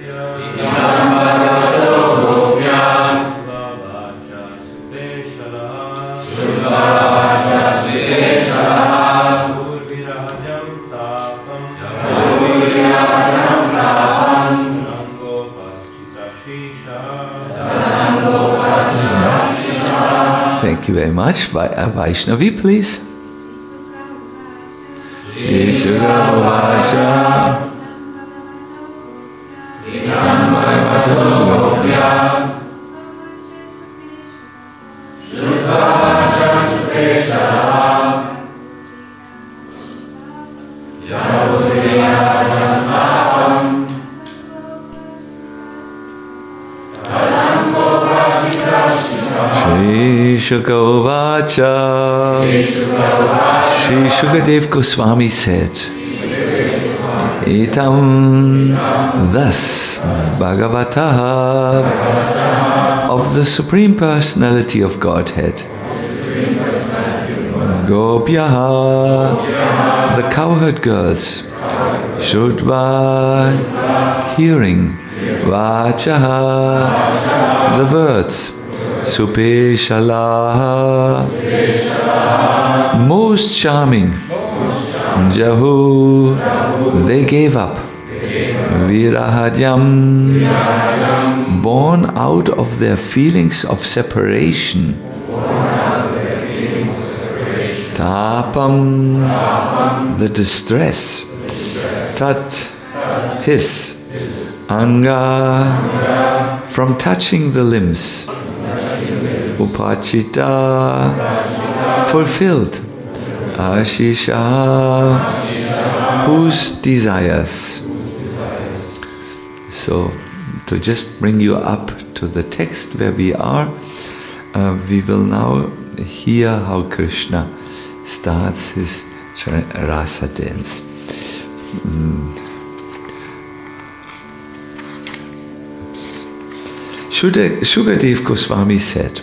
Thank you very much. Vaishnavi, please. Shri Shuka Uvacha Idam Bhagavato Gopya Shuka Vacha Sukesharam Yavuriyajam Bhavam Talam Gopashita Shri Shuka Uvacha. Shri Shukadev Goswami said, Itam thus Bhagavataha of the Supreme Personality of Godhead, Gopyaha, the cowherd girls, Shrutva, hearing, Vachaha, the words, Supeshala, most charming, Jahu, they gave up, Virahadyam, born out of their feelings of separation, Tapam, the distress, Tat, his, Anga, from touching the limbs, Upachita, fulfilled, Ashisha, whose desires. So, to just bring you up to the text where we are, we will now hear how Krishna starts his rasa dance. Shukadev Goswami said,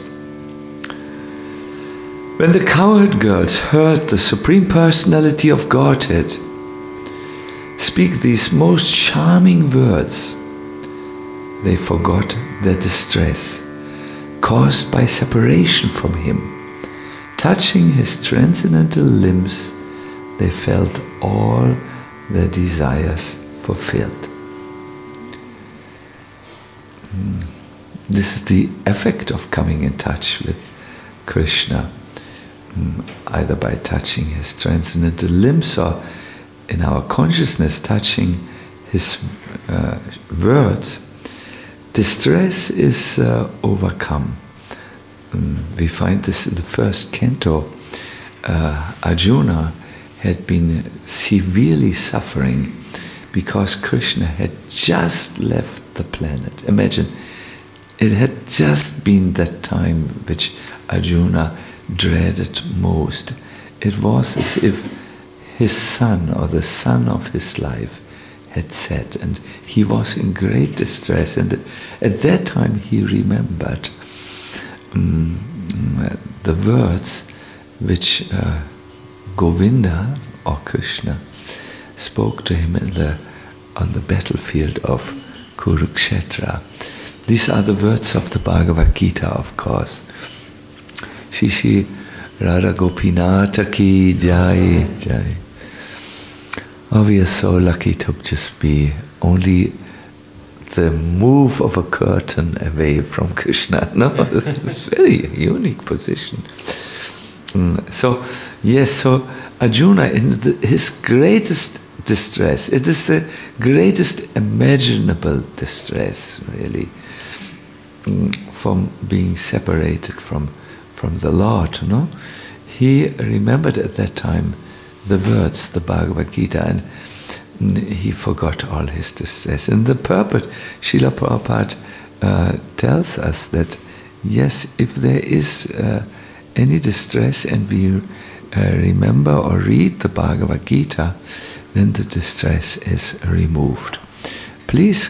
when the cowherd girls heard the Supreme Personality of Godhead speak these most charming words, they forgot their distress caused by separation from him. Touching his transcendental limbs, they felt all their desires fulfilled. This is the effect of coming in touch with Krishna, either by touching his transcendental limbs or in our consciousness touching his words. Distress is overcome. We find this in the first canto. Arjuna had been severely suffering because Krishna had just left the planet. Imagine, it had just been that time which Arjuna dreaded most. It was as if his son, or the son of his life, had set, and he was in great distress. And at that time he remembered the words which Govinda or Krishna spoke to him on the battlefield of Kurukshetra. These are the words of the Bhagavad Gita, of course. Shishi Radha Gopinatha ki jai jai. Oh, we are so lucky to just be only the move of a curtain away from Krishna. No, it's a very unique position. So Arjuna, in his greatest distress, it is the greatest imaginable distress, really, from being separated from the Lord, no? He remembered at that time the words, the Bhagavad Gita, and he forgot all his distress. And the purport, Srila Prabhupada tells us that, yes, if there is any distress and we remember or read the Bhagavad Gita, then the distress is removed. Please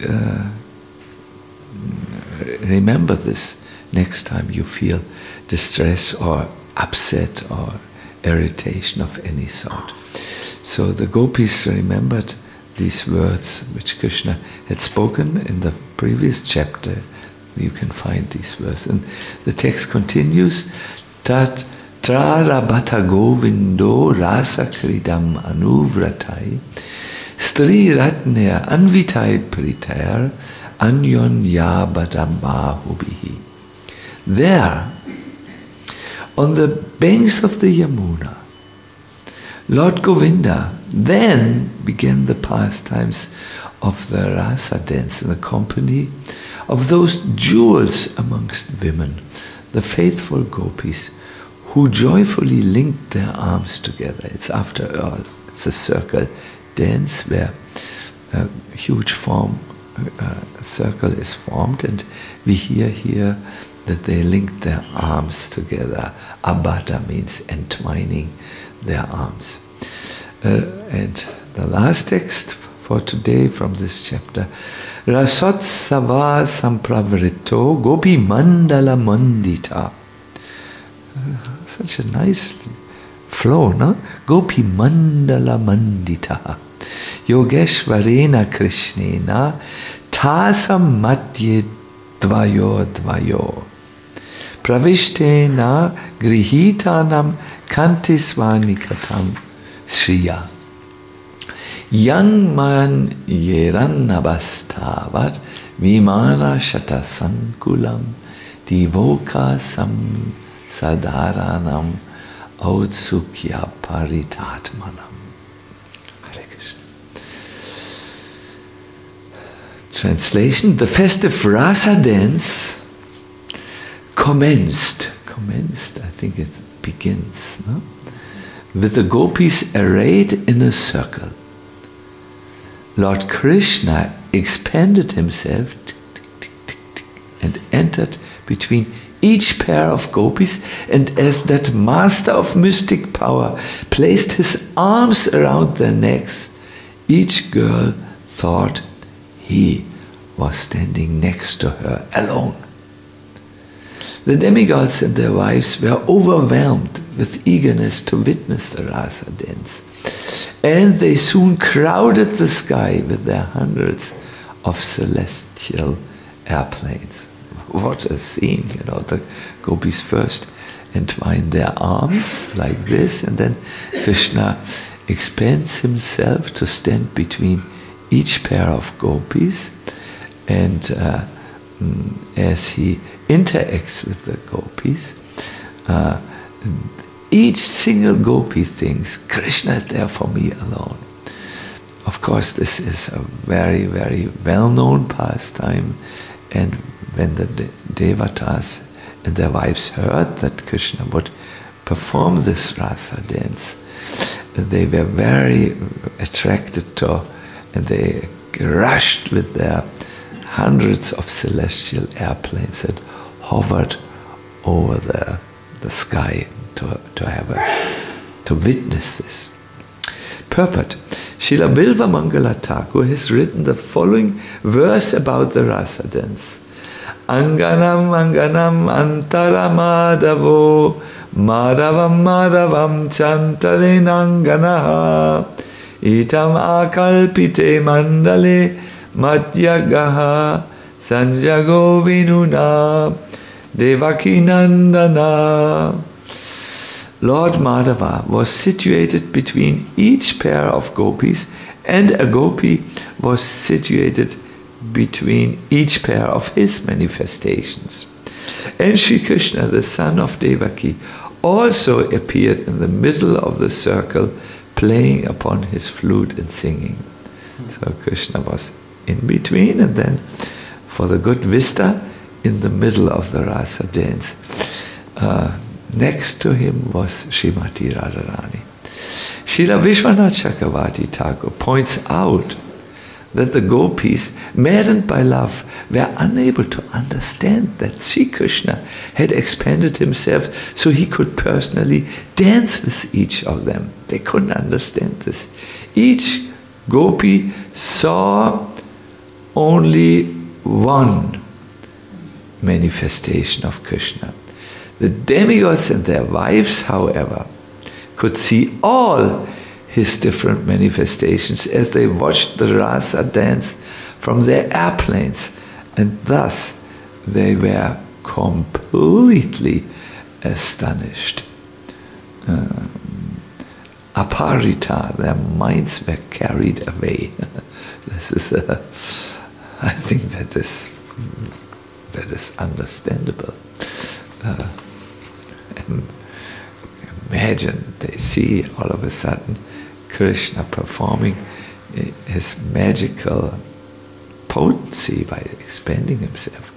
remember this next time you feel distress or upset or irritation of any sort. So the gopis remembered these words which Krishna had spoken in the previous chapter. You can find these verses. And the text continues, Tat Trarabhata Govindo Rasa Kridam Anuvratai Stri Ratner Anvitai Pritair Anyon Yabadamahubihi. There, on the banks of the Yamuna, Lord Govinda then began the pastimes of the rasa dance in the company of those jewels amongst women, the faithful gopis, who joyfully linked their arms together. It's after all, it's a circle dance where a huge circle is formed, and we hear here that they linked their arms together. Abhata means entwining their arms. And the last text for today from this chapter, Rasot Sava Sampravrito Gopi Mandala Mandita. Such a nice flow, no? Gopi Mandala Mandita. Yogeshvarena Krishnena Tasam Madhye Dvayo Dvayo. Pravishtena Grihitanam Kantisvanikatam Shriya. Young man Yerannabastavat Vimana Shatasankulam Divoka Sam Sadaranam Autsukya Paritatmanam. Hare Krishna. Translation: the festive rasa dance commenced, I think it begins, no? With the gopis arrayed in a circle. Lord Krishna expanded himself and entered between each pair of gopis, and as that master of mystic power placed his arms around their necks, each girl thought he was standing next to her alone. The demigods and their wives were overwhelmed with eagerness to witness the rasa dance, and they soon crowded the sky with their hundreds of celestial airplanes. What a scene, you know, the gopis first entwine their arms like this, and then Krishna expands himself to stand between each pair of gopis, and as he interacts with the gopis, each single gopi thinks, Krishna is there for me alone. Of course, this is a very, very well-known pastime, and when the devatas and their wives heard that Krishna would perform this rasa dance, they were very attracted to, and they rushed with their hundreds of celestial airplanes that hovered over the sky to witness this. Purport: Srila Bilva Mangala Thakur has written the following verse about the rasa dance. Anganam Anganam Antara Madhavo Madhavam Madhavam Chantarenanganaha Itam Akalpite Mandale Madhyagaha Sanjago Vinuna Devaki Nandana. Lord Madhava was situated between each pair of gopis, and a gopi was situated between each pair of his manifestations. And Sri Krishna, the son of Devaki, also appeared in the middle of the circle, playing upon his flute and singing. So Krishna was in between, and then for the good vista, in the middle of the rasa dance. Next to him was Srimati Radharani. Srila Vishwanath Chakravarti Thakur points out that the gopis, maddened by love, were unable to understand that Sri Krishna had expanded himself so he could personally dance with each of them. They couldn't understand this. Each gopi saw only one manifestation of Krishna. The demigods and their wives, however, could see all his different manifestations as they watched the rasa dance from their airplanes, and thus they were completely astonished. Aparita, their minds were carried away. This is, I think that is understandable. Imagine they see all of a sudden Krishna performing his magical potency by expanding himself.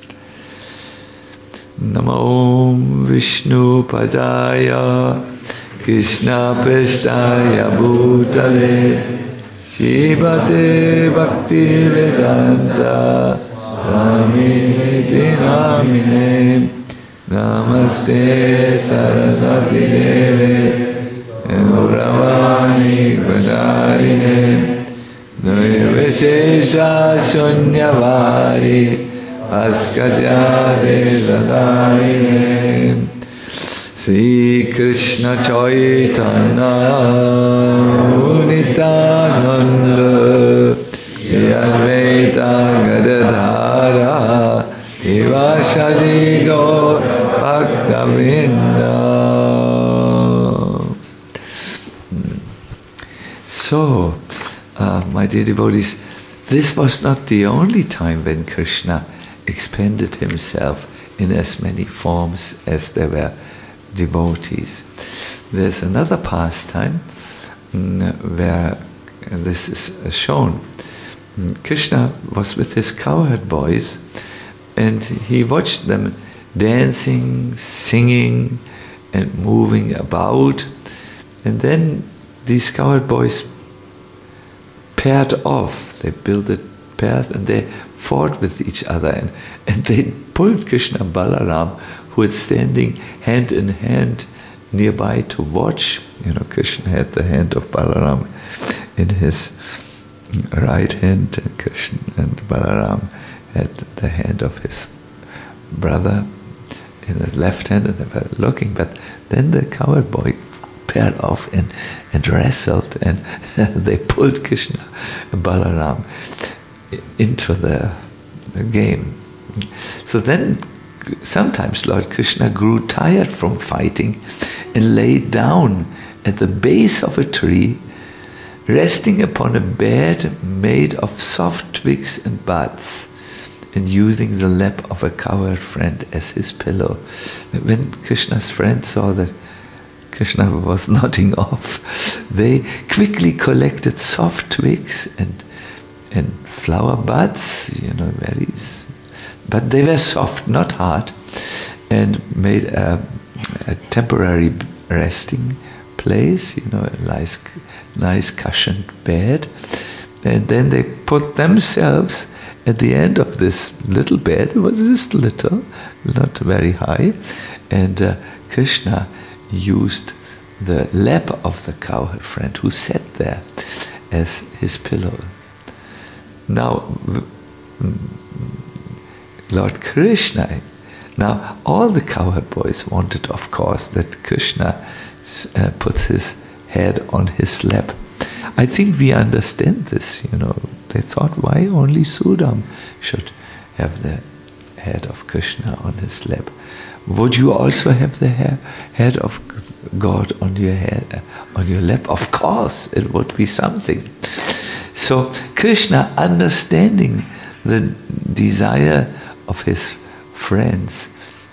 Namo Vishnu Padaya Krishna Prasthaya Bhutale Shrimate Bhakti Vedanta Swamini Namine Namaste Saraswati Deve Gauravani Pradarine Nirvishesha Shunyavadi Askajade Zadarine Sri Krishna Chaitanya Nityananda Advaita Gadadhara Ivashadi Gaur Bhaktavinda. So, my dear devotees, this was not the only time when Krishna expanded himself in as many forms as there were devotees. There's another pastime where this is shown. Krishna was with his cowherd boys, and he watched them dancing, singing, and moving about. And then these cowherd boys paired off. They built pairs and they fought with each other. And they pulled Krishna and Balaram, who were standing hand in hand nearby to watch. You know, Krishna had the hand of Balaram in his right hand, and Krishna and Balaram had the hand of his brother in the left hand, and they were looking. But then the cowherd boy paired off and wrestled, and they pulled Krishna and Balaram into the game. So then sometimes Lord Krishna grew tired from fighting and lay down at the base of a tree, resting upon a bed made of soft twigs and buds, and using the lap of a cowherd friend as his pillow. When Krishna's friends saw that Krishna was nodding off, they quickly collected soft twigs and flower buds, but they were soft, not hard, and made a temporary resting place, a nice cushioned bed. And then they put themselves at the end of this little bed. It was just little, not very high, and Krishna used the lap of the cowherd friend who sat there as his pillow. Now, Lord Krishna, now all the cowherd boys wanted, of course, that Krishna puts his head on his lap. I think we understand this, They thought, why only Sudam should have the head of Krishna on his lap? Would you also have the head of God on your head, on your lap? Of course, it would be something. So Krishna, understanding the desire of his friends,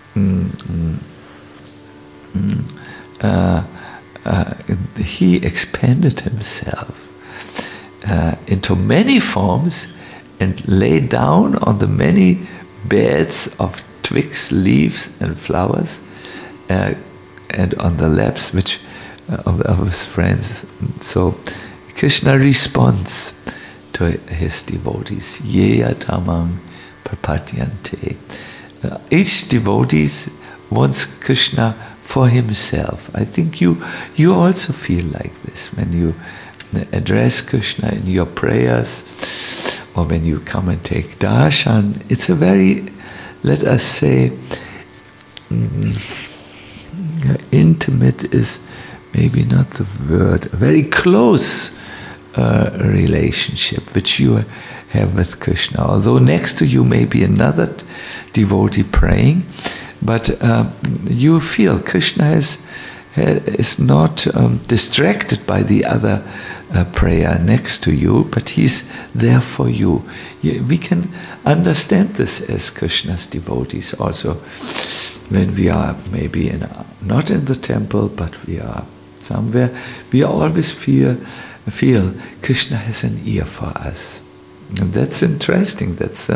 he expanded himself into many forms and lay down on the many beds of twigs, leaves, and flowers, and on the laps of his friends. So Krishna responds to his devotees. Yeya tamam prapadyante. Each devotee wants Krishna for himself. I think you also feel like this when you address Krishna in your prayers, or when you come and take darshan. It's a very, let us say, intimate is maybe not the word, a very close relationship which you have with Krishna. Although next to you may be another devotee praying, but you feel Krishna is not distracted by the other prayer next to you, but he's there for you. We can understand this as Krishna's devotees also. When we are maybe not in the temple, but we are somewhere, we always feel Krishna has an ear for us. And that's interesting. That's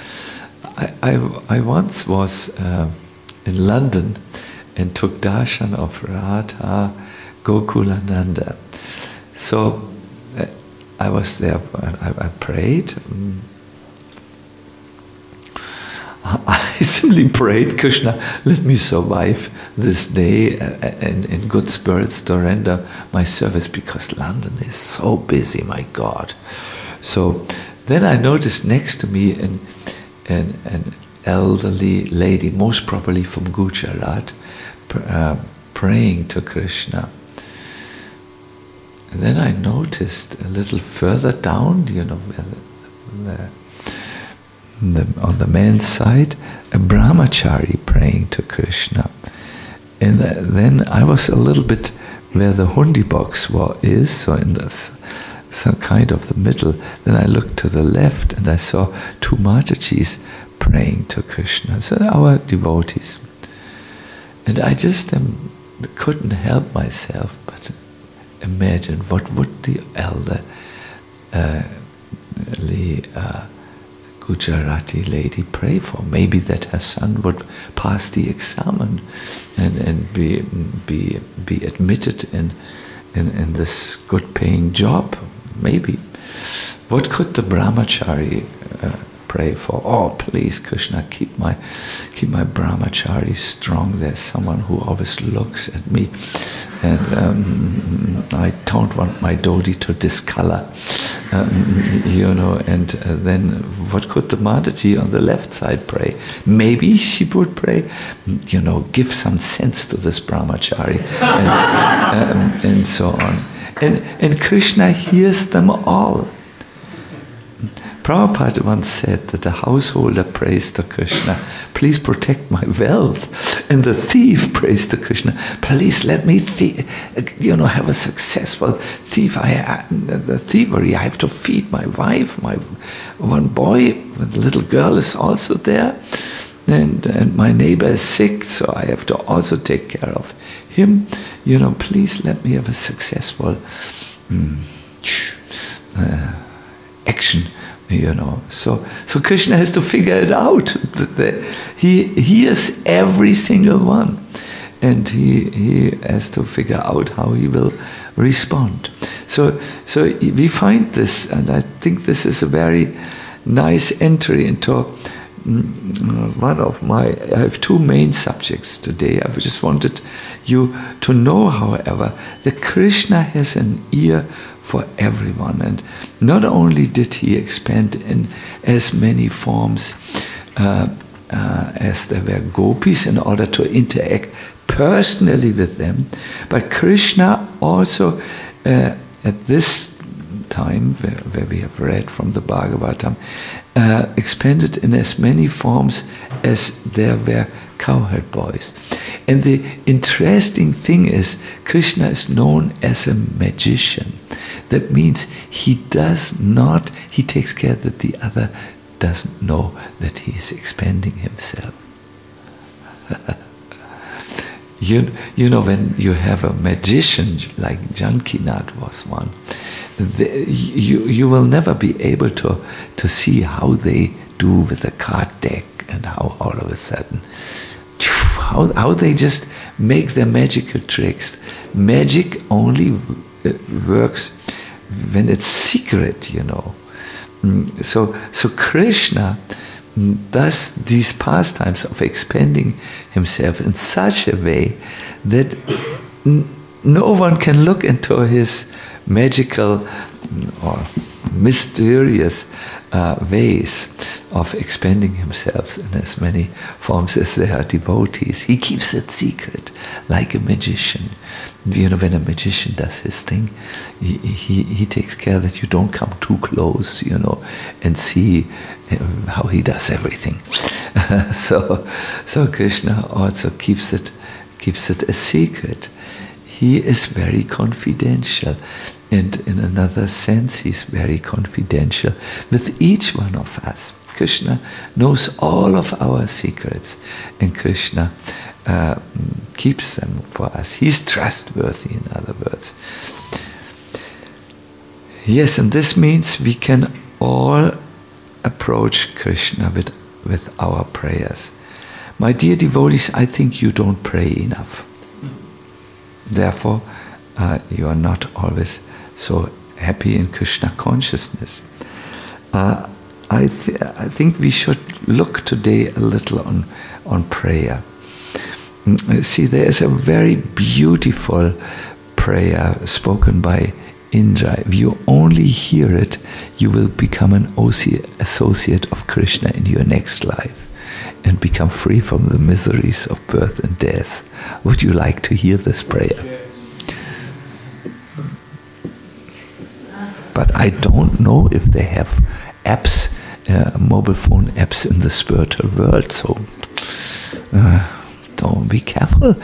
I once was in London and took darshan of Radha Gokulananda. So I was there, I prayed. I simply prayed, Krishna, let me survive this day and in good spirits to render my service, because London is so busy, my God. So then I noticed next to me an elderly lady, most probably from Gujarat, praying to Krishna. And then I noticed a little further down, on the man's side, a brahmachari praying to Krishna. And then I was a little bit where the hundi box is, so in some kind of the middle. Then I looked to the left and I saw two Matajis praying to Krishna. So our devotees. And I just couldn't help myself but imagine what would the elder Gujarati lady pray for. Maybe that her son would pass the exam and be admitted in this good paying job. Maybe. What could the brahmachari pray for? Oh, please, Krishna, keep my brahmachari strong. There's someone who always looks at me, and I don't want my dhoti to discolor. And then what could the Mataji on the left side pray? Maybe she would pray, give some sense to this brahmachari, and so on. And Krishna hears them all. Prabhupada once said that the householder prays to Krishna, please protect my wealth. And the thief prays to Krishna, please let me have a successful thievery. I have to feed my wife, my one boy, the little girl is also there. And my neighbor is sick, so I have to also take care of him. Please let me have a successful action. So Krishna has to figure it out. He hears every single one, and he has to figure out how he will respond. So we find this, and I think this is a very nice entry into one of my. I have two main subjects today. I just wanted you to know, however, that Krishna has an ear for everyone, and not only did he expand in as many forms as there were gopis in order to interact personally with them, but Krishna also at this time where we have read from the Bhagavatam expanded in as many forms as there were cowherd boys. And the interesting thing is, Krishna is known as a magician. That means he takes care that the other doesn't know that he is expanding himself. When you have a magician like Jankinath was one, you will never be able to see how they do with the card deck, and how all of a sudden how they just make their magical tricks. Magic only works when it's secret, So Krishna does these pastimes of expanding himself in such a way that no one can look into his magical or mysterious ways. of expanding himself in as many forms as there are devotees. He keeps it secret, like a magician. You know, when a magician does his thing, he takes care that you don't come too close, you know, and see how he does everything. So Krishna also keeps it a secret. He is very confidential, and in another sense, he's very confidential with each one of us. Krishna knows all of our secrets, and Krishna keeps them for us. He's trustworthy, in other words. Yes, and this means we can all approach Krishna with our prayers. My dear devotees, I think you don't pray enough. Therefore, you are not always so happy in Krishna consciousness. I think we should look today a little on prayer. See, there is a very beautiful prayer spoken by Indra. If you only hear it, you will become an associate of Krishna in your next life and become free from the miseries of birth and death. Would you like to hear this prayer? Yes. But I don't know if they have apps, mobile phone apps in the spiritual world, so don't be careful.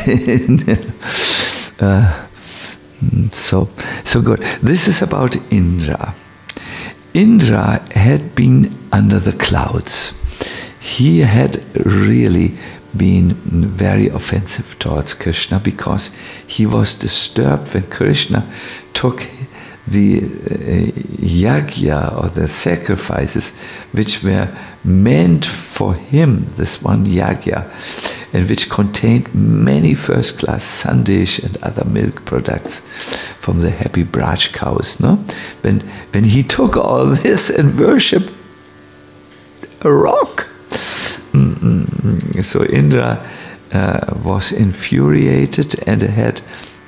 So good. This is about Indra. Indra had been under the clouds. He had really been very offensive towards Krishna because he was disturbed when Krishna took the yajna or the sacrifices which were meant for him, this one yajna, and which contained many first-class sandesh and other milk products from the happy Braj cows. No? When he took all this and worshipped a rock, so Indra was infuriated and had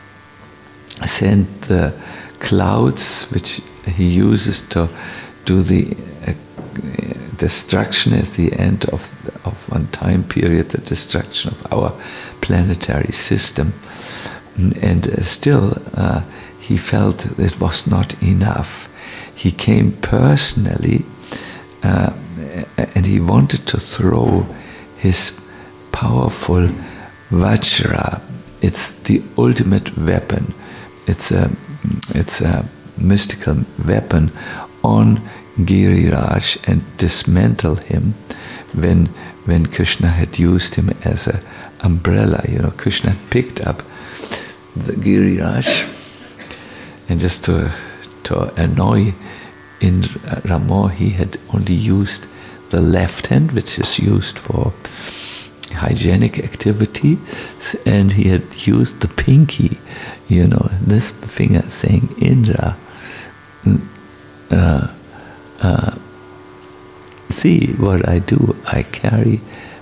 sent the clouds, which he uses to do the destruction at the end of one time period, the destruction of our planetary system. And still, he felt it was not enough. He came personally and he wanted to throw his powerful Vajra. It's the ultimate weapon. It's a mystical weapon on Giriraj and dismantle him when Krishna had used him as an umbrella. You know, Krishna picked up the Giriraj, and just to annoy Indra more, he had only used the left hand, which is used for hygienic activity, and he had used the pinky, you know, this finger, saying, Indra, see what I do. I carry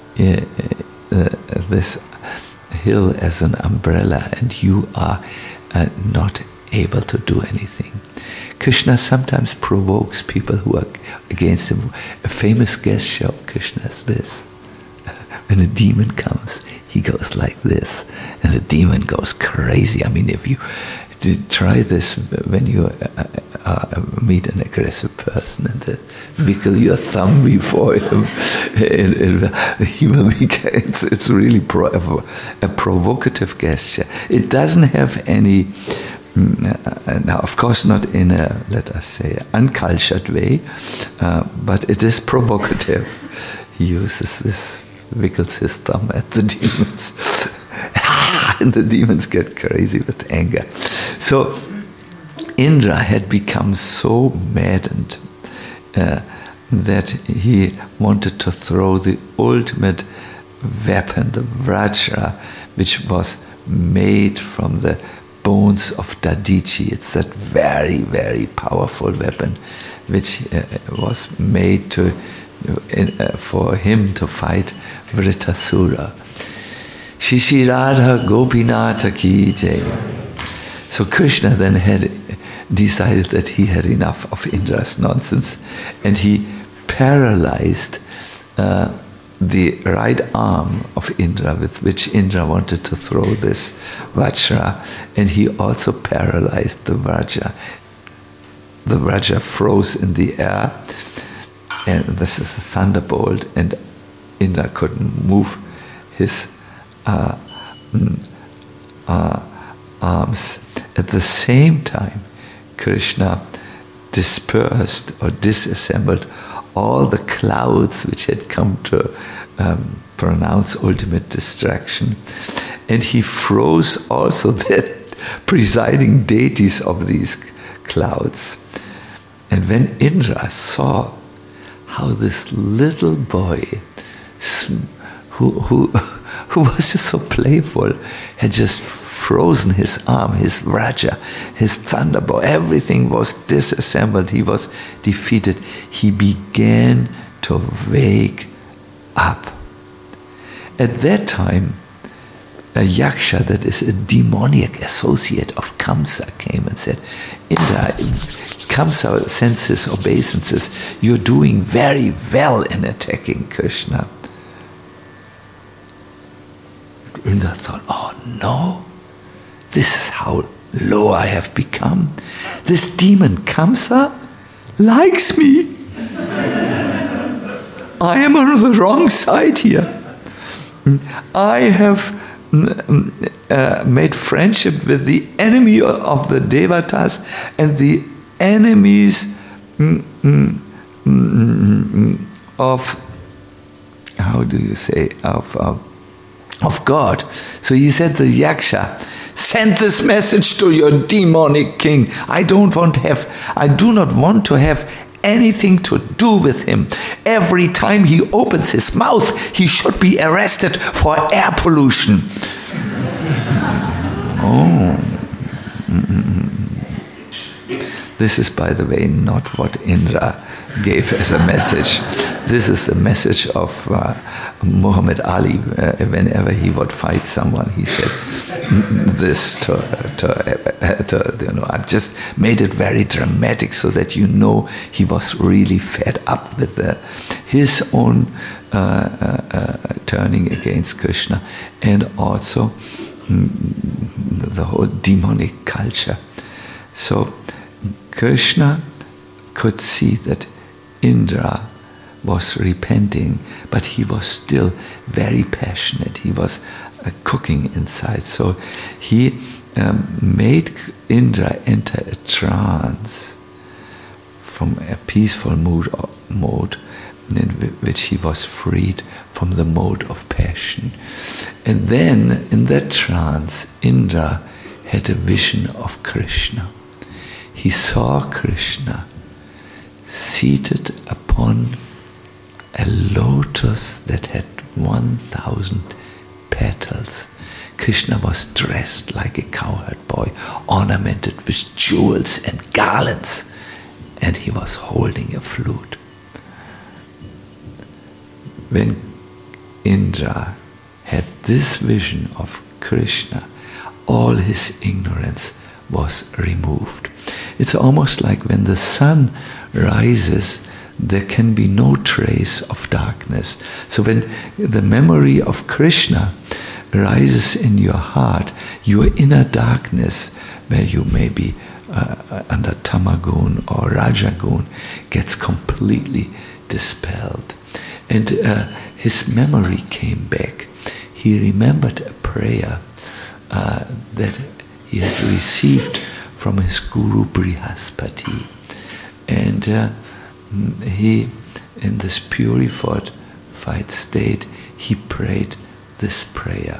this hill as an umbrella, and you are not able to do anything. Krishna sometimes provokes people who are against him. A famous gesture of Krishna is this. When a demon comes, he goes like this, and the demon goes crazy. I mean, if you try this when you meet an aggressive person and wiggle your thumb before him, he will be. It's really a provocative gesture. It doesn't have any. Now, of course, not in a, let us say, uncultured way, but it is provocative. He uses this, wiggles his thumb at the demons, and the demons get crazy with anger. So Indra had become so maddened that he wanted to throw the ultimate weapon, the Vajra, which was made from the bones of Dadichi. It's that very, very powerful weapon which was made for him to fight Vritasura. Shishi Radha Gopinatha ki jai. So Krishna then had decided that he had enough of Indra's nonsense, and he paralyzed the right arm of Indra, with which Indra wanted to throw this Vajra, and he also paralyzed the Vajra. The Vajra froze in the air, and this is a thunderbolt, and Indra couldn't move his arms. At the same time, Krishna dispersed or disassembled all the clouds which had come to pronounce ultimate destruction, and he froze also the presiding deities of these clouds. And when Indra saw how this little boy, who was just so playful, had just frozen his arm, his Vajra, his thunderbolt, everything was disassembled, he was defeated, he began to wake up. At that time, a yaksha, that is a demoniac associate of Kamsa, came and said, Indra, Kamsa sends his obeisances, you're doing very well in attacking Krishna. Indra thought, oh no, this is how low I have become. This demon Kamsa likes me. I am on the wrong side here. I have made friendship with the enemy of the Devatas and the enemies of, how do you say, of God. So he said to Yaksha, send this message to your demonic king. I do not want to have anything to do with him. Every time he opens his mouth, he should be arrested for air pollution. Oh. This is, by the way, not what Indra gave as a message. This is the message of Muhammad Ali. Whenever he would fight someone, he said this to I've just made it very dramatic so that you know he was really fed up with his own turning against Krishna, and also the whole demonic culture. So Krishna could see that Indra was repenting, but he was still very passionate. He was cooking inside. So he made Indra enter a trance from a peaceful mode in which he was freed from the mode of passion. And then in that trance, Indra had a vision of Krishna. He saw Krishna seated upon a lotus that had 1,000 petals. Krishna was dressed like a cowherd boy, ornamented with jewels and garlands, and he was holding a flute. When Indra had this vision of Krishna, all his ignorance was removed. It's almost like when the sun rises, there can be no trace of darkness. So when the memory of Krishna rises in your heart, your inner darkness, where you may be under Tamagun or Rajagun, gets completely dispelled. And his memory came back. He remembered a prayer that he had received from his guru Brihaspati. And he, in this purified state, he prayed this prayer.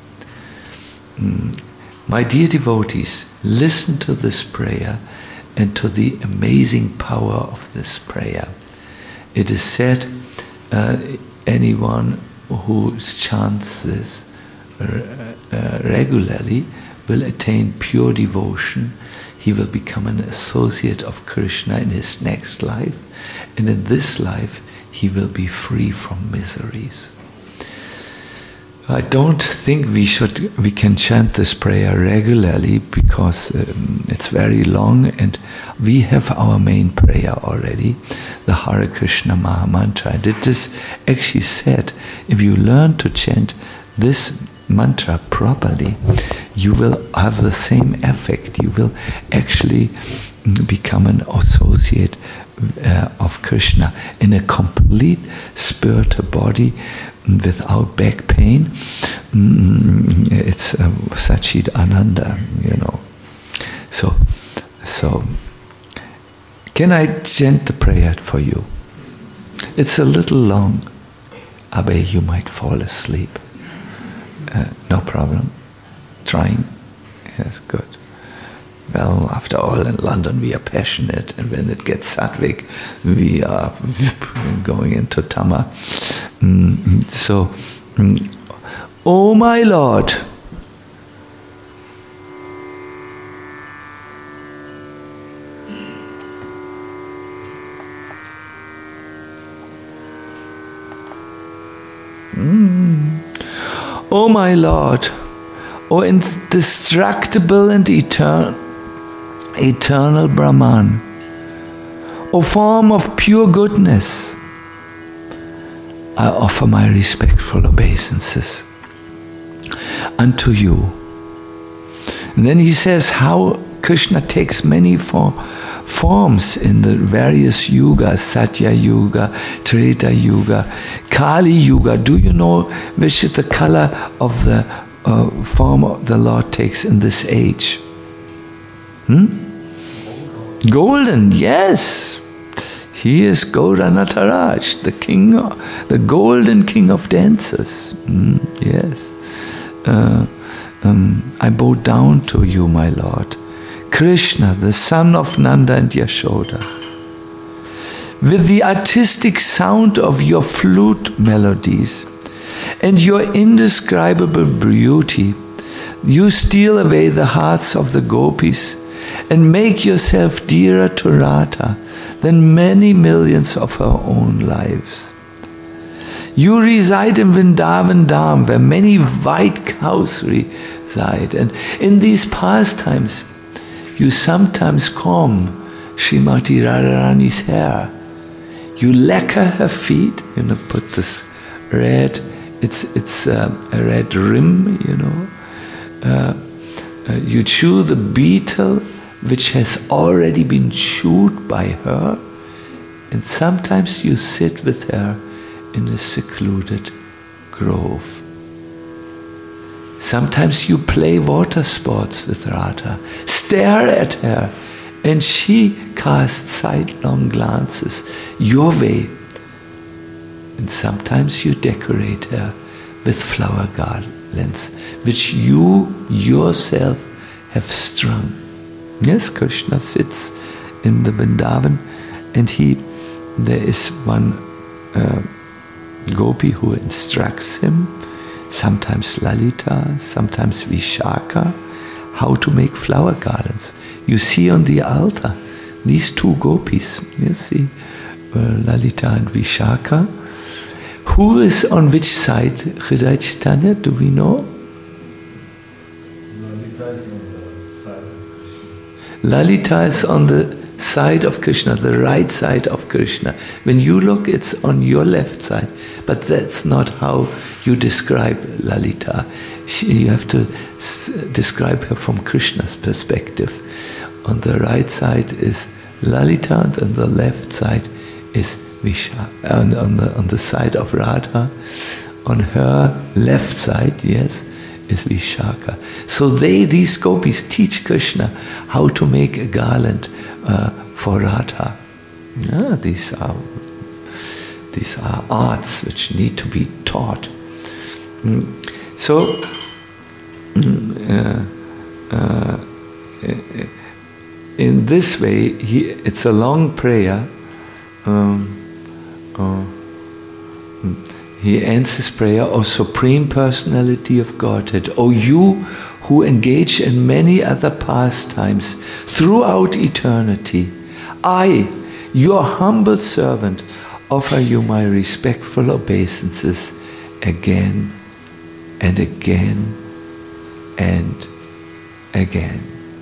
My dear devotees, listen to this prayer and to the amazing power of this prayer. It is said, anyone who chants this regularly will attain pure devotion. He will become an associate of Krishna in his next life, and in this life he will be free from miseries. I don't think we can chant this prayer regularly because it's very long, and we have our main prayer already, the Hare Krishna Maha Mantra. And it is actually said, if you learn to chant this mantra properly, you will have the same effect. You will actually become an associate of Krishna in a complete spiritual body without back pain. It's Sachit Ananda, you know. So can I chant the prayer for you? It's a little long. Abhay, you might fall asleep. No problem. Trying? Yes, good. Well, after all, in London we are passionate, and when it gets Sattvic, we are going into Tama. Oh my Lord, oh my Lord, O indestructible and eternal Brahman, O form of pure goodness, I offer my respectful obeisances unto you. And then he says how Krishna takes many forms in the various yugas, Satya Yuga, Treta Yuga, Kali Yuga. Do you know which is the color of the form the Lord takes in this age? Golden, yes. He is Gaura Nataraj, the king, the golden king of dancers. Yes. I bow down to you, my Lord. Krishna, the son of Nanda and Yashoda. With the artistic sound of your flute melodies and your indescribable beauty, you steal away the hearts of the gopis and make yourself dearer to Radha than many millions of her own lives. You reside in Vrindavan Dham, where many white cows reside, and in these pastimes you sometimes comb Srimati Radharani's hair. You lacquer her feet, put this red, it's a red rim, you chew the beetle which has already been chewed by her, and sometimes you sit with her in a secluded grove. Sometimes you play water sports with Radha, stare at her, and she casts sidelong glances your way. And sometimes you decorate her with flower garlands, which you yourself have strung. Yes, Krishna sits in the Vrindavan, and there is one gopi who instructs him, sometimes Lalita, sometimes Vishaka, how to make flower garlands. You see on the altar these two gopis, you see, Lalita and Vishaka. Who is on which side, Hridaya Chaitanya, do we know? Lalita is on the side of Krishna, the right side of Krishna. When you look, it's on your left side. But that's not how you describe Lalita. You have to describe her from Krishna's perspective. On the right side is Lalita, and on the left side is Vishaka. On the side of Radha, on her left side, yes, is Vishaka. So these gopis teach Krishna how to make a garland for Radha. These are arts which need to be taught. In this way, it's a long prayer. He ends his prayer, O Supreme Personality of Godhead, O you who engage in many other pastimes throughout eternity, I, your humble servant, offer you my respectful obeisances again and again and again.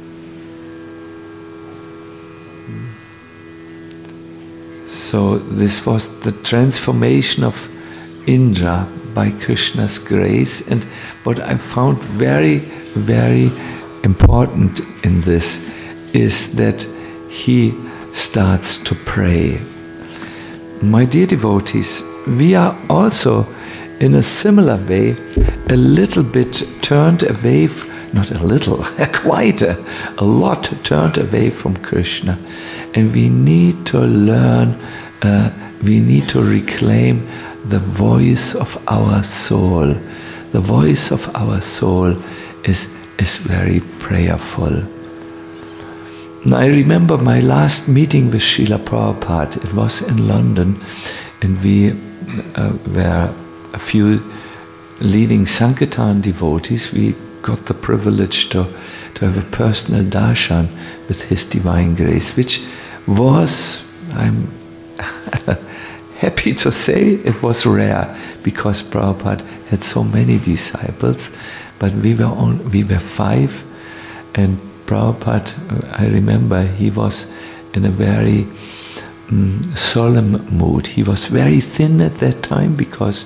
So this was the transformation of Indra by Krishna's grace, and what I found very, very important in this is that he starts to pray. My dear devotees, we are also in a similar way a little bit turned away, not a little, quite a lot turned away from Krishna, and we need to learn, we need to reclaim the voice of our soul. The voice of our soul is very prayerful. Now, I remember my last meeting with Srila Prabhupada. It was in London, and we were a few leading Sankirtan devotees. We got the privilege to have a personal darshan with His Divine Grace, which was, I'm happy to say, it was rare, because Prabhupada had so many disciples, but we were 5, and Prabhupada, I remember, he was in a very solemn mood. He was very thin at that time, because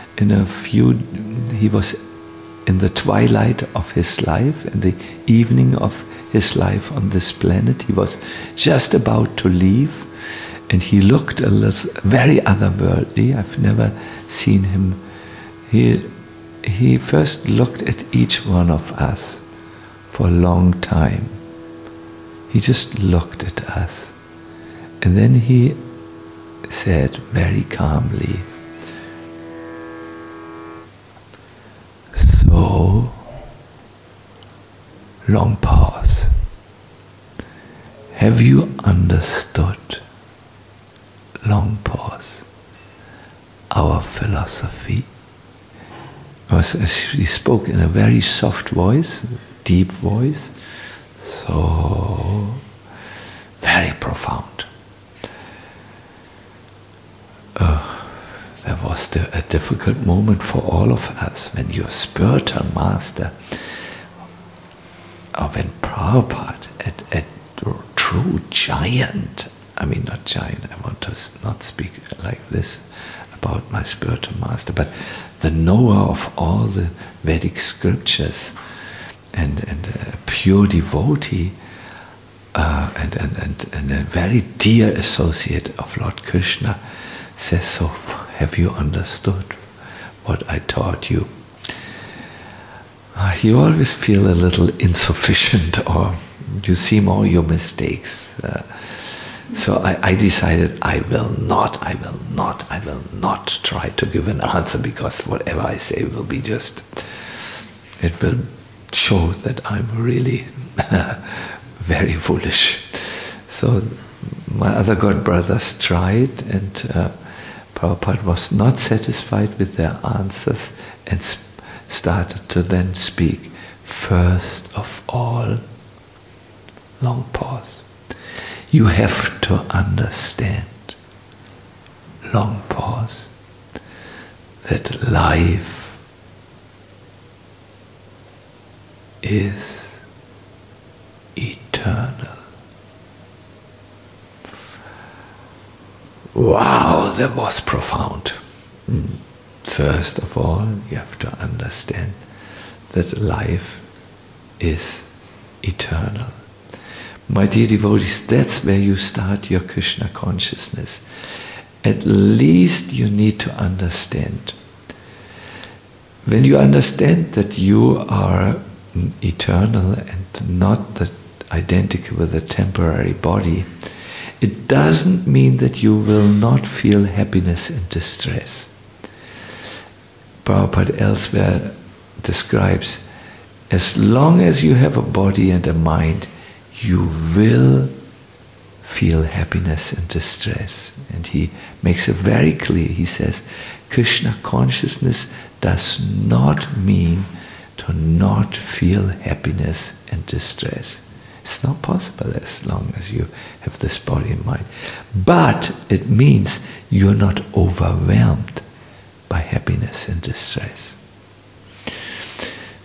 he was in the twilight of his life, in the evening of his life on this planet. He was just about to leave, and he looked a little very otherworldly. I've never seen him. He first looked at each one of us for a long time. He just looked at us, and then he said very calmly, "So," long pause, "have you understood," long pause, "our philosophy?" He spoke in a very soft voice, deep voice, so very profound. There was a difficult moment for all of us when your spiritual master, or when Prabhupada, a true giant, I mean not giant, I want to not speak like this about my spiritual master, but the knower of all the Vedic scriptures, and a pure devotee, and a very dear associate of Lord Krishna, says, "So have you understood what I taught you?" You always feel a little insufficient, or you see more your mistakes. So I decided I will not try to give an answer, because whatever I say will be just, it will show that I'm really very foolish. So my other god brothers tried, and Prabhupada was not satisfied with their answers, and started to then speak. "First of all," long pause, "you have to understand," long pause, "that life is eternal." Wow, that was profound. First of all, you have to understand that life is eternal. My dear devotees, that's where you start your Krishna consciousness. At least you need to understand. When you understand that you are eternal and not identical with a temporary body, it doesn't mean that you will not feel happiness and distress. Prabhupada elsewhere describes, as long as you have a body and a mind, you will feel happiness and distress. And he makes it very clear. He says, Krishna consciousness does not mean to not feel happiness and distress. It's not possible as long as you have this body and mind. But it means you're not overwhelmed by happiness and distress.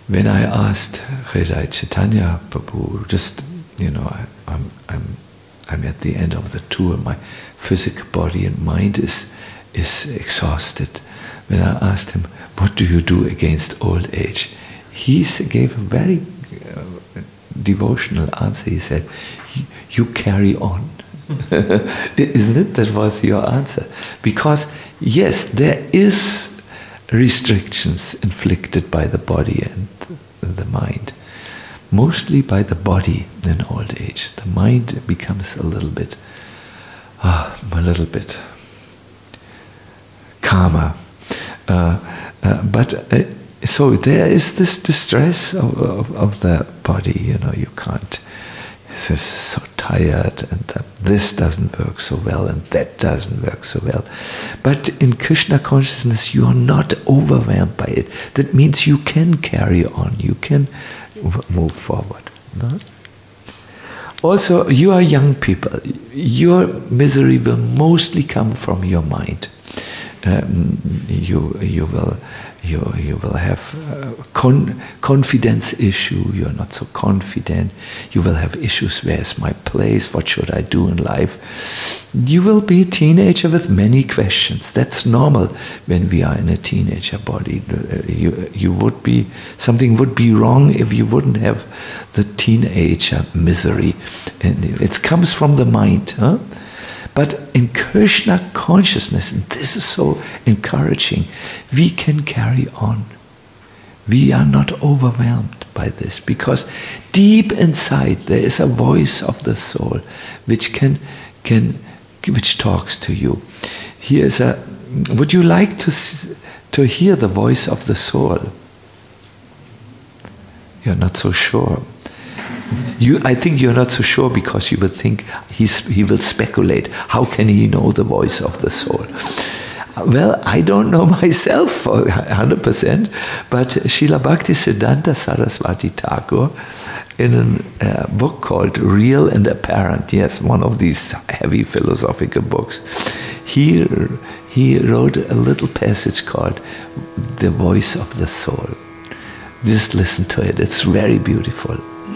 when I asked Hridaya Chaitanya Prabhu, just, I'm at the end of the tour, my physical body and mind is exhausted. When I asked him, what do you do against old age? He gave a very devotional answer. He said, you carry on. Isn't it? That was your answer. Because, yes, there is restrictions inflicted by the body and the mind. Mostly by the body in old age. The mind becomes a little bit calmer. So there is this distress of the body, you can't, it's so tired, and this doesn't work so well, and that doesn't work so well. But in Krishna consciousness, you are not overwhelmed by it. That means you can carry on, you can move forward. No? Also, you are young people. Your misery will mostly come from your mind. You will have confidence issue. You are not so confident. You will have issues. Where's my place? What should I do in life? You will be a teenager with many questions. That's normal when we are in a teenager body. You would be, something would be wrong if you wouldn't have the teenager misery, and it comes from the mind. Huh? But in Krishna consciousness, and this is so encouraging, we can carry on. We are not overwhelmed by this, because deep inside there is a voice of the soul which which talks to you. Here's would you like to hear the voice of the soul? You're not so sure. I think you're not so sure because you would think he will speculate. How can he know the voice of the soul? Well, I don't know myself for 100%, but Srila Bhaktisiddhanta Saraswati Thakur, in a book called Real and Apparent, yes, one of these heavy philosophical books, he wrote a little passage called The Voice of the Soul. Just listen to it, it's very beautiful.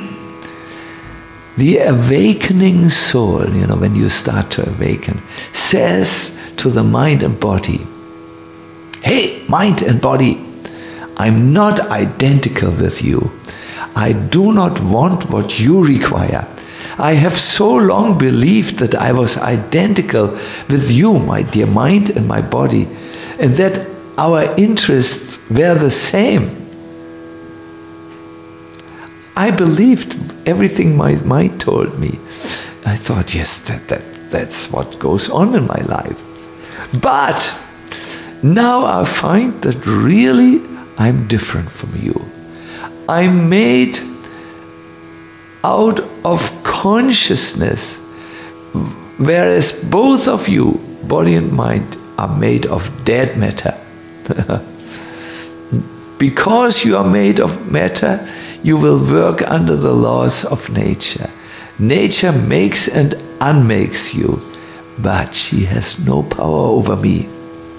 The awakening soul, when you start to awaken, says to the mind and body, hey, mind and body, I'm not identical with you. I do not want what you require. I have so long believed that I was identical with you, my dear mind and my body, and that our interests were the same. I believed everything my mind told me. I thought, yes, that's what goes on in my life. But now I find that really I'm different from you. I'm made out of consciousness, whereas both of you, body and mind, are made of dead matter. Because you are made of matter, you will work under the laws of nature. Nature makes and unmakes you, but she has no power over me.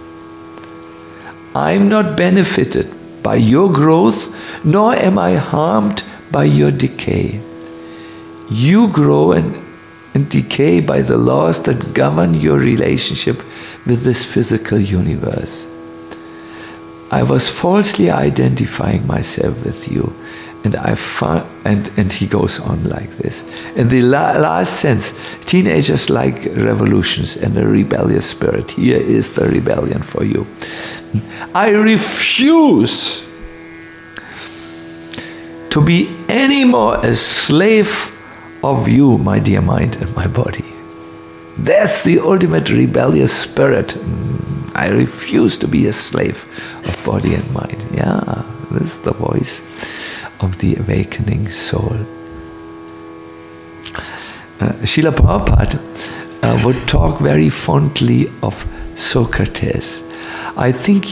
I am not benefited by your growth, nor am I harmed by your decay. You grow and decay by the laws that govern your relationship with this physical universe. I was falsely identifying myself with you, and and he goes on like this. In the last sense, teenagers like revolutions and a rebellious spirit. Here is the rebellion for you. I refuse to be any more a slave of you, my dear mind and my body. That's the ultimate rebellious spirit. I refuse to be a slave of body and mind. Yeah, this is the voice of the awakening soul. Srila Prabhupada would talk very fondly of Socrates. I think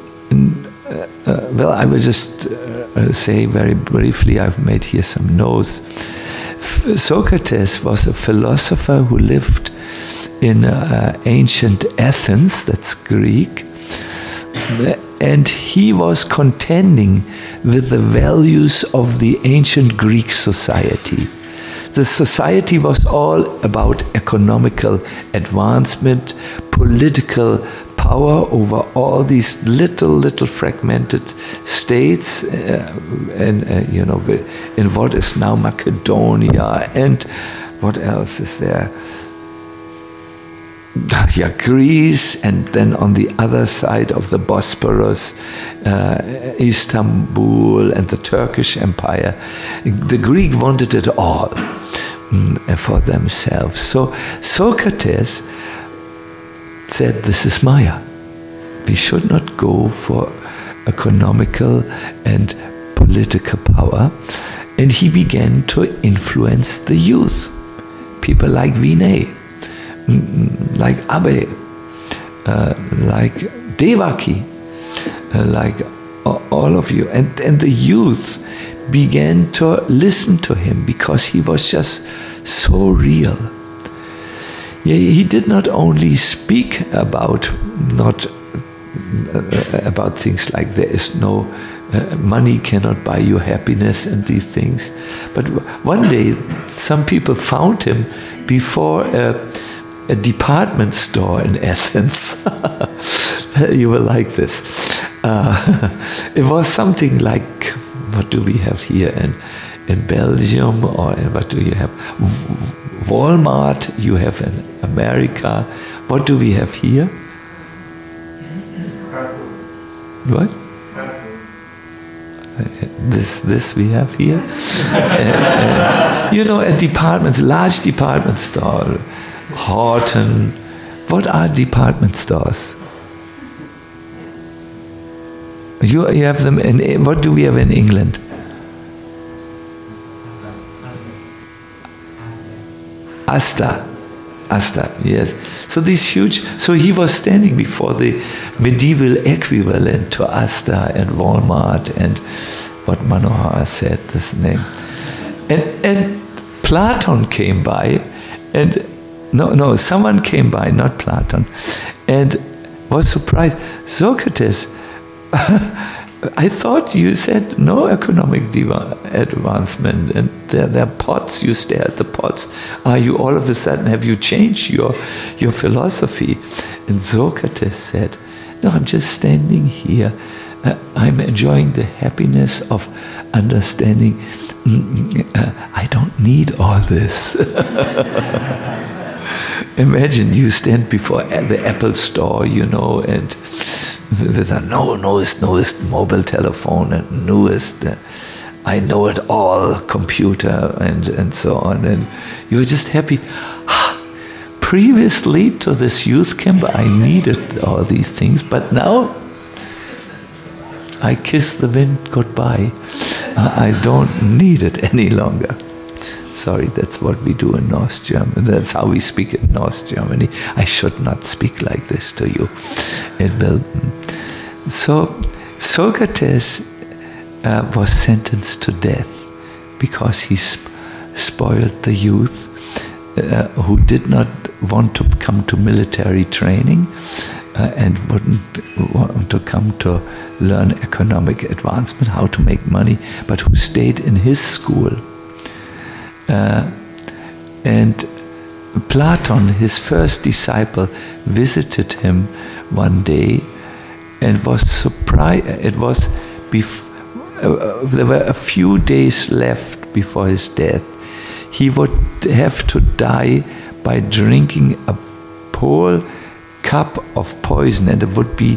I will just say very briefly, I've made here some notes. Socrates was a philosopher who lived in ancient Athens, that's Greek, And he was contending with the values of the ancient Greek society. The society was all about economical advancement, political power over all these little fragmented states, in what is now Macedonia, and what else is there? Greece, and then on the other side of the Bosporus, Istanbul and the Turkish Empire. The Greek wanted it all for themselves. So Socrates said, this is Maya. We should not go for economical and political power. And he began to influence the youth. People like Vinay, like Abhay, like Devaki, like all of you. And the youth began to listen to him because he was just so real. He did not only speak about things like there is no money cannot buy you happiness and these things, but one day some people found him before a department store in Athens. You will like this. It was something like, what do we have here in Belgium, or what do you have? Walmart, you have in America. What do we have here? What? This we have here. A large department store. Horton. What are department stores? You have them in. What do we have in England? Asda, yes. So these huge. So he was standing before the medieval equivalent to Asda and Walmart and what Manohar said this name, and Platon came by, and someone came by, not Platon, and was surprised. Socrates, I thought you said no economic advancement, and there are pots, you stare at the pots. Are you all of a sudden, have you changed your philosophy? And Socrates said, no, I'm just standing here. I'm enjoying the happiness of understanding I don't need all this. Imagine you stand before the Apple store, and with a newest mobile telephone and newest, I know it all computer and so on, and you're just happy. Previously to this youth camp, I needed all these things, but now I kiss the wind goodbye. I don't need it any longer. Sorry, that's what we do in North Germany. That's how we speak in North Germany. I should not speak like this to you. It will. So Socrates was sentenced to death because he spoiled the youth who did not want to come to military training and wouldn't want to come to learn economic advancement, how to make money, but who stayed in his school. And Platon, his first disciple, visited him one day and was surprised. It was there were a few days left before his death. He would have to die by drinking a whole cup of poison, and it would be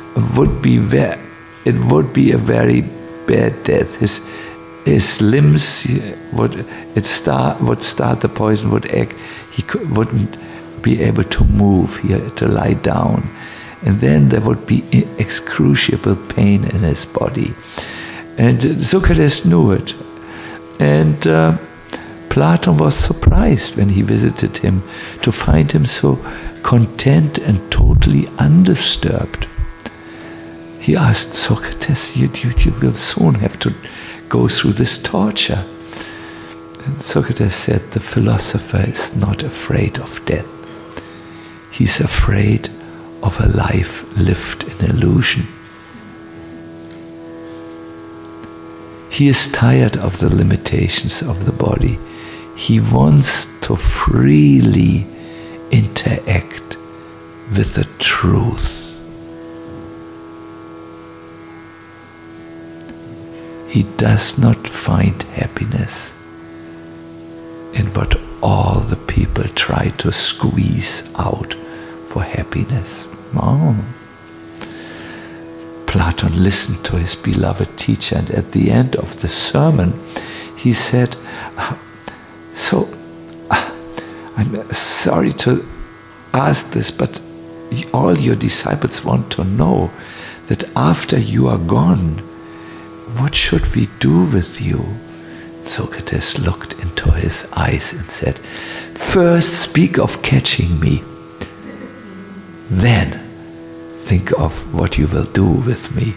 a very bad death. His limbs would start the poison would act. He wouldn't be able to move. He had to lie down, and then there would be excruciable pain in his body. And Socrates knew it, and Platon was surprised when he visited him to find him so content and totally undisturbed. He asked Socrates, you will soon have to go through this torture. And Socrates said, the philosopher is not afraid of death. He's afraid of a life lived in illusion. He is tired of the limitations of the body. He wants to freely interact with the truth. He does not find happiness in what all the people try to squeeze out for happiness. Oh. Platon listened to his beloved teacher, and at the end of the sermon he said, I'm sorry to ask this, but all your disciples want to know that after you are gone, what should we do with you? Socrates looked into his eyes and said, first speak of catching me, then think of what you will do with me.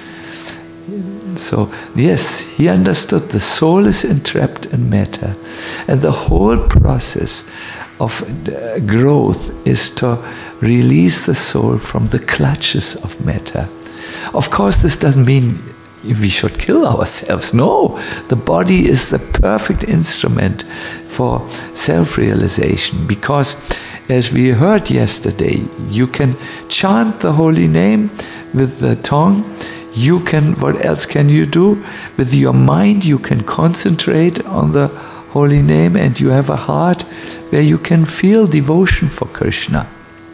So, yes, he understood the soul is entrapped in matter, and the whole process of growth is to release the soul from the clutches of matter. Of course, this doesn't mean we should kill ourselves. No, the body is the perfect instrument for self-realization, because as we heard yesterday, you can chant the holy name with the tongue. You can, what else can you do? With your mind you can concentrate on the holy name, and you have a heart where you can feel devotion for Krishna.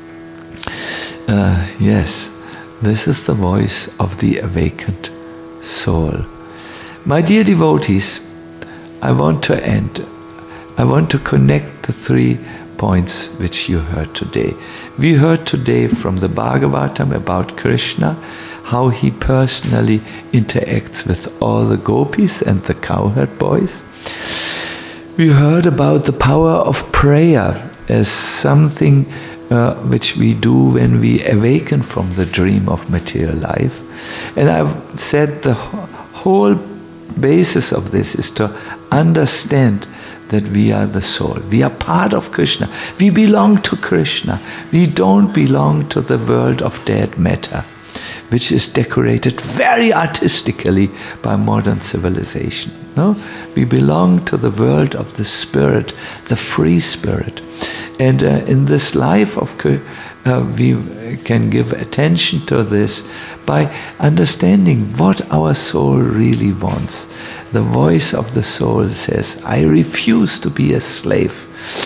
Yes, this is the voice of the awakened soul. My dear devotees, I want to end. I want to connect the 3 points which you heard today. We heard today from the Bhagavatam about Krishna, how he personally interacts with all the gopis and the cowherd boys. We heard about the power of prayer as something which we do when we awaken from the dream of material life. And I've said the whole basis of this is to understand that we are the soul. We are part of Krishna. We belong to Krishna. We don't belong to the world of dead matter, which is decorated very artistically by modern civilization. No? We belong to the world of the spirit, the free spirit. And in this life of we can give attention to this by understanding what our soul really wants. The voice of the soul says, I refuse to be a slave.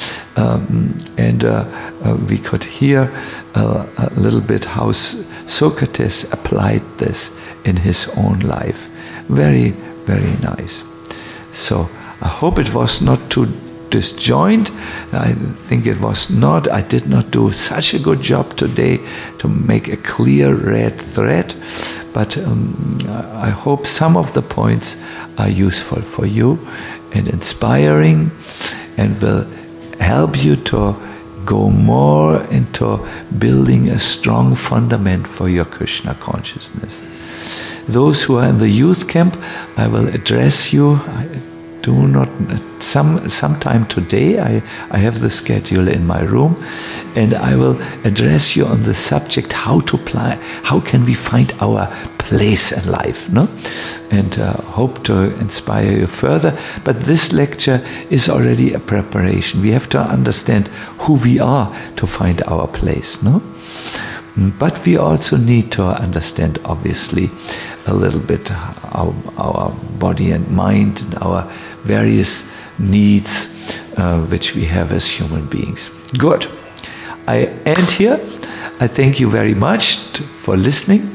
We could hear a little bit how Socrates applied this in his own life. Very, very nice. So I hope it was not too disjoint. I think it was not. I did not do such a good job today to make a clear red thread, but I hope some of the points are useful for you and inspiring, and will help you to go more into building a strong fundament for your Krishna consciousness. Those who are in the youth camp, I will address you. Do not, sometime today, I have the schedule in my room, and I will address you on the subject how can we find our place in life, no? And hope to inspire you further. But this lecture is already a preparation. We have to understand who we are to find our place, no? But we also need to understand, obviously, a little bit our body and mind and our various needs which we have as human beings. Good. I end here. I thank you very much for listening.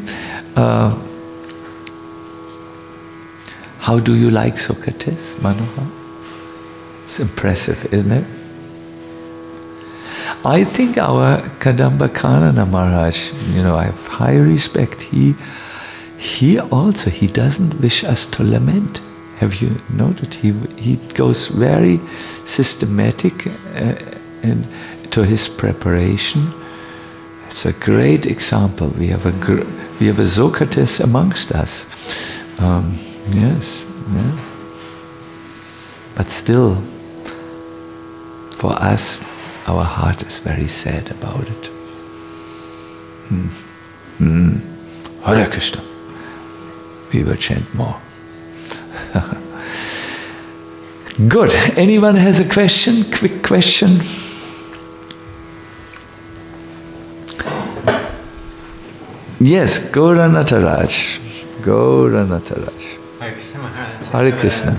How do you like Socrates, Manohar? It's impressive, isn't it? I think our Kadamba Kanana Maharaj, I have high respect. He doesn't wish us to lament. Have you noted? He goes very systematic to his preparation. It's a great example. We have a Socrates amongst us. Yes, yeah. But still, for us, our heart is very sad about it. Hare Krishna. We will chant more. Good. Anyone has a question? Quick question? Yes, Gaura Nataraj. Gaura Nataraj. Hare Krishna Maharaj. Hare Krishna.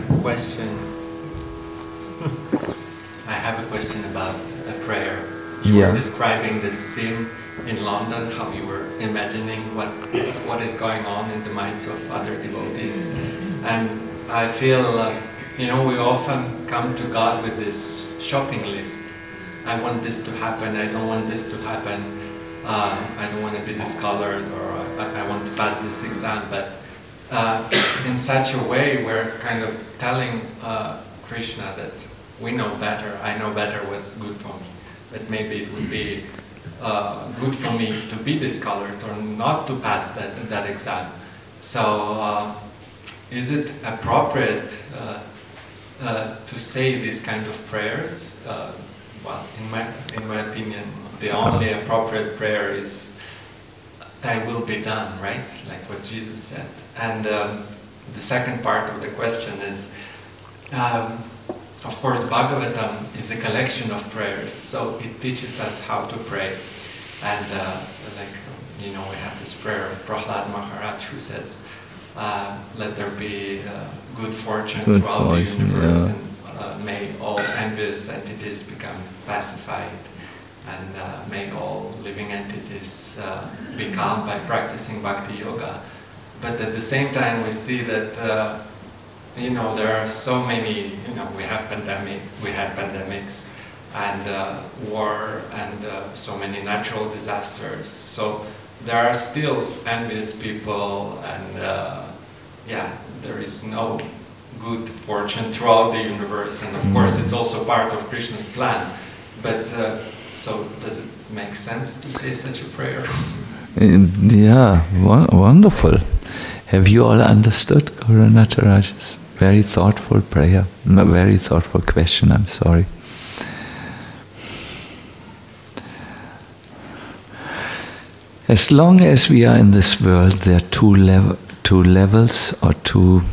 I have a question about a prayer. Yeah. You were describing this scene in London, how you were imagining what is going on in the minds of other devotees. And I feel, we often come to God with this shopping list. I want this to happen, I don't want this to happen, I don't want to be discolored, or I want to pass this exam. But in such a way, we're kind of telling Krishna that we know better, I know better what's good for me. That maybe it would be good for me to be discolored or not to pass that exam. So is it appropriate to say these kind of prayers? Well, in my opinion, the only appropriate prayer is "Thy will be done," right? Like what Jesus said. And the second part of the question is, of course, Bhagavatam is a collection of prayers, so it teaches us how to pray. And we have this prayer of Prahlad Maharaj who says, "Let there be good fortune throughout the universe, and may all envious entities become pacified, and may all living entities be calm by practicing Bhakti Yoga." But at the same time, we see that there are so many. We had pandemics, and war, and so many natural disasters. So there are still envious people, and there is no good fortune throughout the universe. And of course, it's also part of Krishna's plan. But so, does it make sense to say such a prayer? Yeah, wonderful. Have you all understood Gaura Nataraj's very thoughtful prayer? Very thoughtful question, I'm sorry. As long as we are in this world, there are two levels, or two,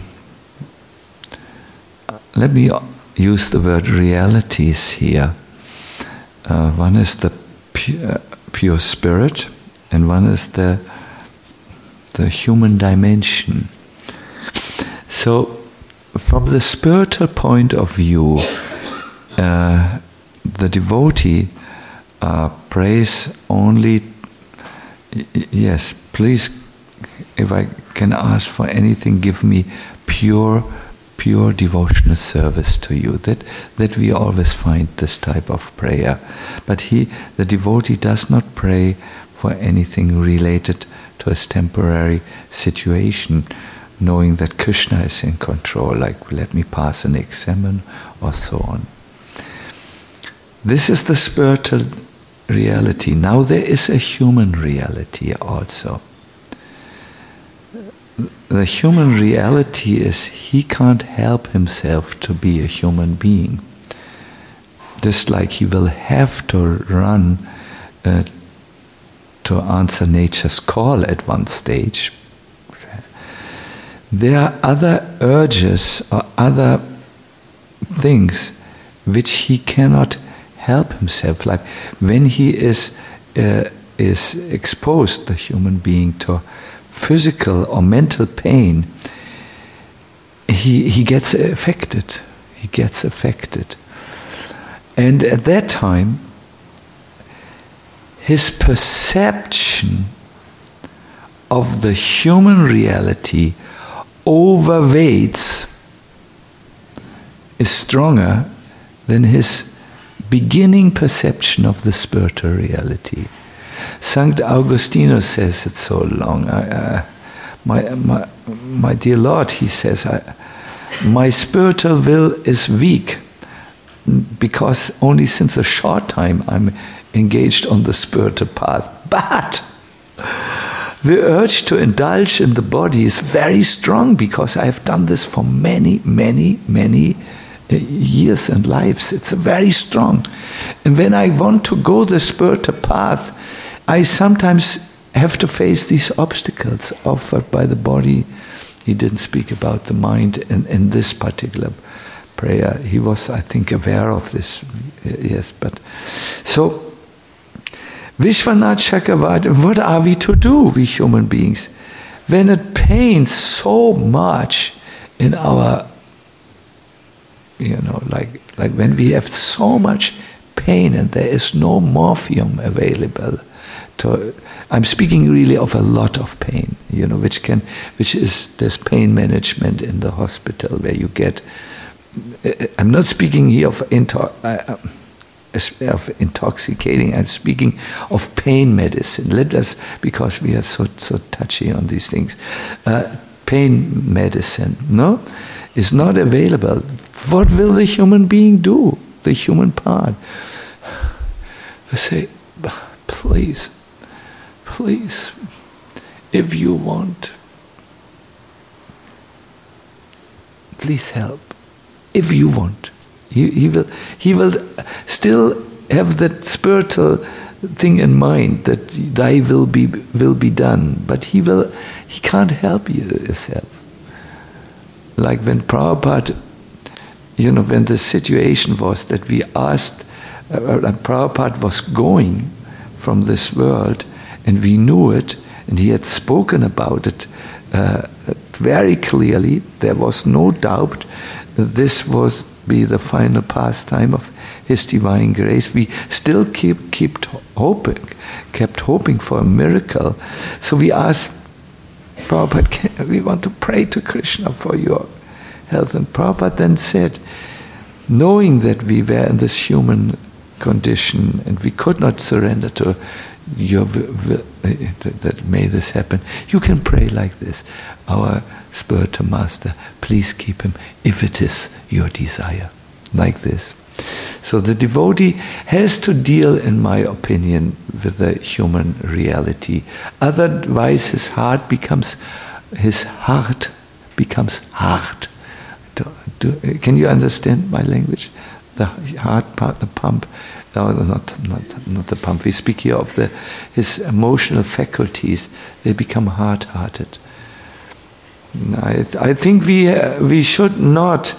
let me use the word realities here. One is the pure spirit, and one is the human dimension. So, from the spiritual point of view, the devotee prays only. Yes, please, if I can ask for anything, give me pure devotional service to you. That we always find this type of prayer. But the devotee does not pray for anything related to his temporary situation, knowing that Krishna is in control, like let me pass an exam or so on. This is the spiritual reality. Now there is a human reality also. The human reality is he can't help himself to be a human being. Just like he will have to run to answer nature's call at one stage. There are other urges or other things which he cannot help himself. Like when he is exposed, the human being, to physical or mental pain, he gets affected. He gets affected. And at that time, his perception of the human reality overweights, is stronger than his beginning perception of the spiritual reality. Sankt Augustinus says it so long. My dear Lord, he says, my spiritual will is weak because only since a short time I'm engaged on the spiritual path. But the urge to indulge in the body is very strong because I have done this for many, many, many years and lives. It's very strong. And when I want to go the spiritual path, I sometimes have to face these obstacles offered by the body. He didn't speak about the mind in this particular prayer. He was, I think, aware of this. Yes, but so Vishwanath Chakravarti, what are we to do, we human beings, when it pains so much in our, like when we have so much pain and there is no morphium available. I'm speaking really of a lot of pain, there's pain management in the hospital where you get. I'm not speaking here of intoxicating. I'm speaking of pain medicine. Let us, because we are so touchy on these things. Pain medicine, is not available. What will the human being do? The human part. They say, please, if you want, please help. If you want, he will still have that spiritual thing in mind that thy will be done, but he can't help you yourself. Like when Prabhupada, when the situation was that we asked, Prabhupada was going from this world, and we knew it, and he had spoken about it very clearly. There was no doubt that this was be the final pastime of His divine grace. We still kept hoping for a miracle. So we asked Prabhupada, we want to pray to Krishna for your health. And Prabhupada then said, knowing that we were in this human condition and we could not surrender to your will, that may this happen, you can pray like this. Our spiritual master, please keep him if it is your desire. Like this. So the devotee has to deal, in my opinion, with the human reality. Otherwise his heart becomes hard. Can you understand my language? The heart part, the pump. No, not the pump. We speak here of his emotional faculties. They become hard-hearted. I think we should not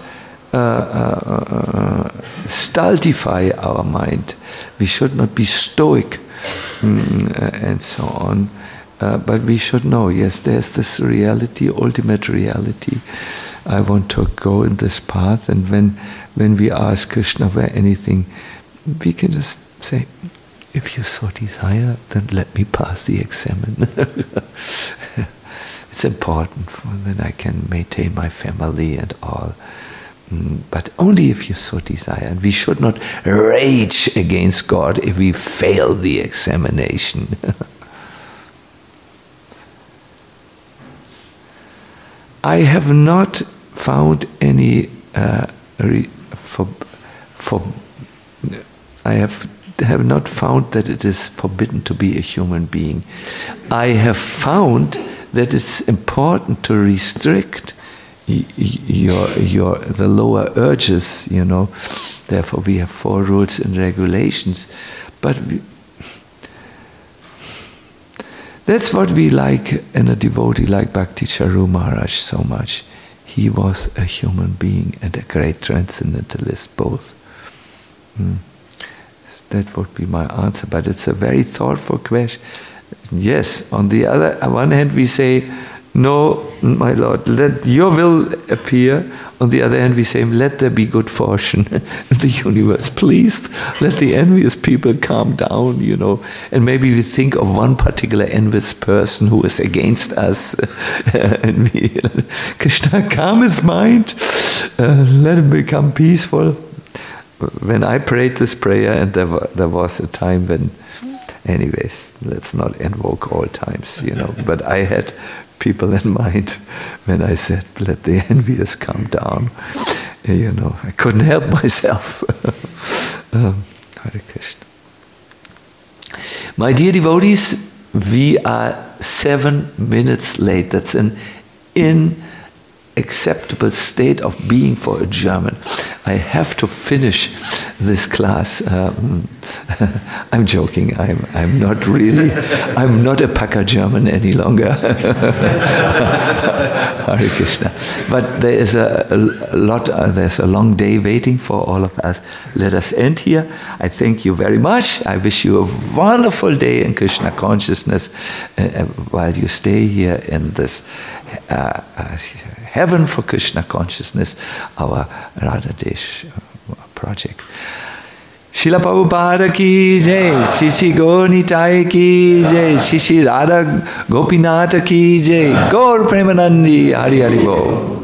stultify our mind. We should not be stoic and so on. But we should know, yes, there's this reality, ultimate reality. I want to go in this path, and when we ask Krishna for anything, we can just say, if you so desire, then let me pass the examen. It's important, then I can maintain my family and all. But only if you so desire. And we should not rage against God if we fail the examination. I have not found any I have not found that it is forbidden to be a human being. I have found that it's important to restrict the lower urges, Therefore we have 4 rules and regulations. But that's what we like in a devotee like Bhakti Charu Maharaj so much. He was a human being and a great transcendentalist both. That would be my answer, but it's a very thoughtful question. Yes, on the one hand we say, no, my Lord, let your will appear. On the other hand we say, let there be good fortune in the universe. Please, let the envious people calm down, And maybe we think of one particular envious person who is against us. And Krishna, calm his mind, let him become peaceful. When I prayed this prayer, and there was a time when, anyways, let's not invoke all times, but I had people in mind when I said, let the envious come down. I couldn't help myself. Hare Krishna. My dear devotees, we are 7 minutes late. That's an acceptable state of being for a German. I have to finish this class. I'm joking. I'm not really. I'm not a Paka German any longer. Hare Krishna. But there is a lot. There's a long day waiting for all of us. Let us end here. I thank you very much. I wish you a wonderful day in Krishna consciousness while you stay here in this heaven for Krishna consciousness, our Radha Desh project. Srila Prabhupada ki jai, Sisi Gaura-Nitai ki jai, Sisi Radha Gopinatha ki jai, Gaur Premanandi, Hari Hari Bol.